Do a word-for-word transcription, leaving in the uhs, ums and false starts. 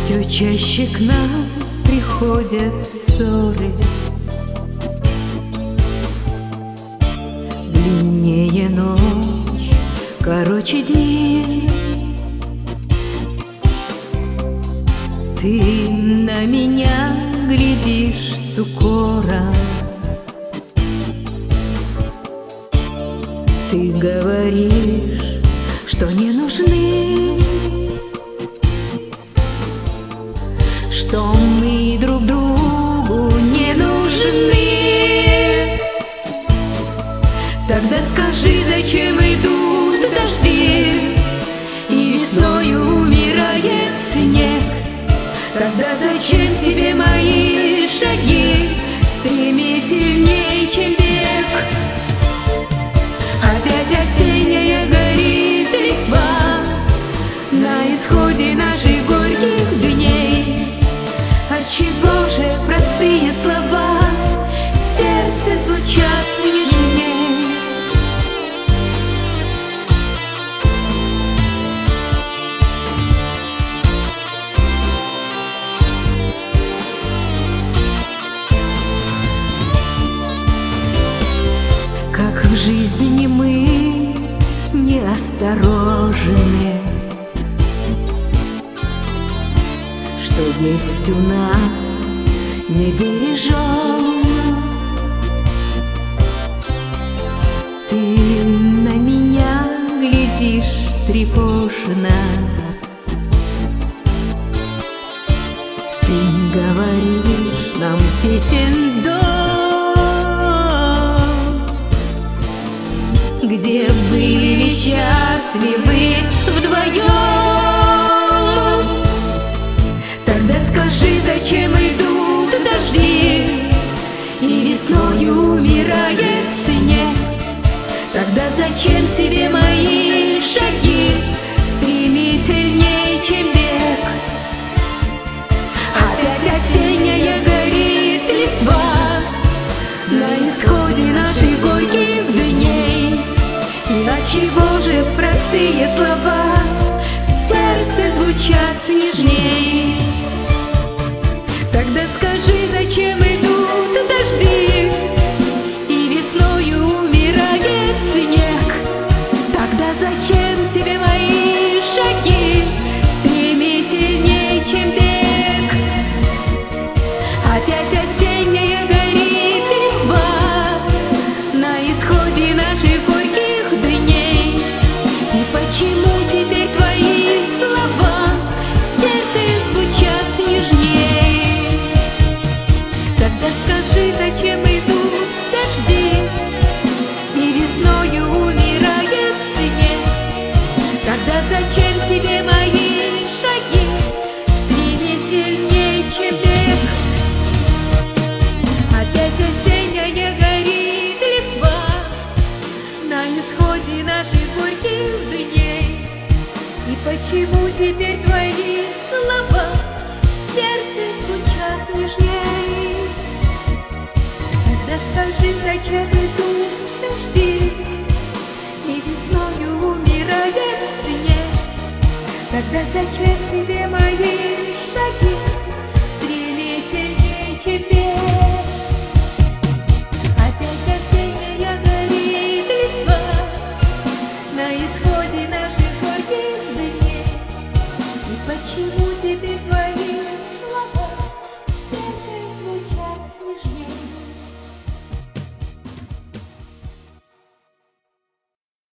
Все чаще к нам приходят ссоры, длиннее ночь, короче дни. Ты на меня глядишь с укором, ты говоришь, что не нужны, что мы друг другу не нужны. Тогда скажи, зачем идут дожди и весною умирает снег? Тогда зачем тебе мои шаги стремительней, чем бег? Опять осенняя горит листва на исходе наших горьких дней. Отчего же простые слова в сердце звучат нежней? Как в жизни мы неосторожны, что есть у нас не бережем. Ты на меня глядишь тревожно, ты говоришь, нам тесен дом, где были счастливы вдвоем. Тогда скажи, зачем идут дожди и весною умирает снег? Тогда зачем тебе мои шаги стремительней, чем бег? Опять осенняя горит листва на исходе наших горьких дней. И отчего же простые слова в сердце звучат нежней? Тогда скажи, зачем идут дожди и весною умирает снег? Тогда зачем тебе мои шаги стремительней, чем бег? Опять осенняя горит листва на исходе наших горьких дней. И почему теперь твои слова в сердце звучат нежней? Тогда скажи, зачем идут дожди и весною умирает снег? Тогда зачем тебе мои шаги стремительней, чем бег? Опять осенняя горит листва на исходе наших горьких дней. И почему теперь твои слова в сердце звучат нежней? Тогда скажи, зачем идут дожди и весною умирает снег? Тогда зачем тебе мои шаги стремительней, чем бег?